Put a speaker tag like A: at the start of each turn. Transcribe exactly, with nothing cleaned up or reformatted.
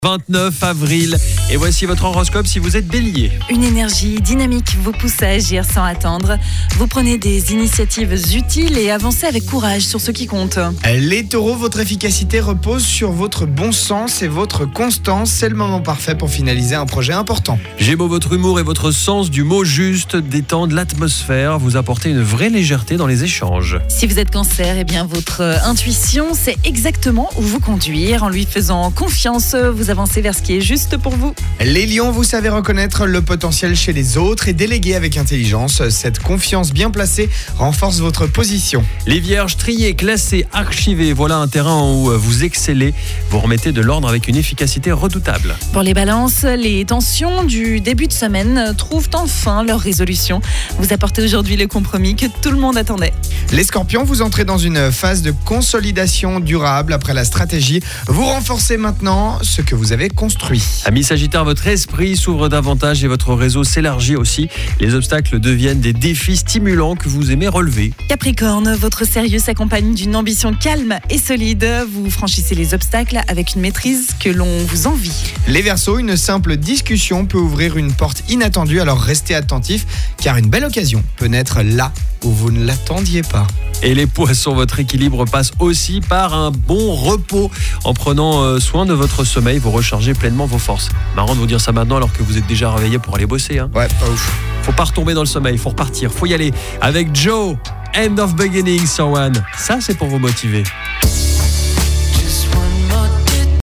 A: vingt-neuf avril, et voici votre horoscope si vous êtes bélier.
B: Une énergie dynamique vous pousse à agir sans attendre. Vous prenez des initiatives utiles et avancez avec courage sur ce qui compte.
C: Les taureaux, votre efficacité repose sur votre bon sens et votre constance. C'est le moment parfait pour finaliser un projet important.
A: Gémeaux, votre humour et votre sens du mot juste détendent l'atmosphère, vous apportez une vraie légèreté dans les échanges.
B: Si vous êtes cancer, eh bien votre intuition sait exactement où vous conduire. En lui faisant confiance, vous avancez vers ce qui est juste pour vous.
C: Les lions, vous savez reconnaître le potentiel chez les autres et déléguer avec intelligence. Cette confiance bien placée renforce votre position.
A: Les vierges, triés, classés, archivés, voilà un terrain où vous excellez. Vous remettez de l'ordre avec une efficacité redoutable.
B: Pour les balances, les tensions du début de semaine trouvent enfin leur résolution. Vous apportez aujourd'hui le compromis que tout le monde attendait.
C: Les scorpions, vous entrez dans une phase de consolidation durable après la stratégie. Vous renforcez maintenant ce que vous avez construit.
A: Amis Sagittaire, votre esprit s'ouvre davantage et votre réseau s'élargit aussi. Les obstacles deviennent des défis stimulants que vous aimez relever.
B: Capricorne, votre sérieux s'accompagne d'une ambition calme et solide. Vous franchissez les obstacles avec une maîtrise que l'on vous envie.
C: Les Verseaux, une simple discussion peut ouvrir une porte inattendue, alors restez attentifs car une belle occasion peut naître là où vous ne l'attendiez pas.
A: Et les Poissons, votre équilibre passe aussi par un bon repos. En prenant soin de votre sommeil, vous rechargez pleinement vos forces. Marrant de vous dire ça maintenant alors que vous êtes déjà réveillé pour aller bosser. Hein.
C: Ouais, pas ouf.
A: Faut pas retomber dans le sommeil, faut repartir, faut y aller. Avec Joe, End of Beginning sur One. Ça, c'est pour vous motiver.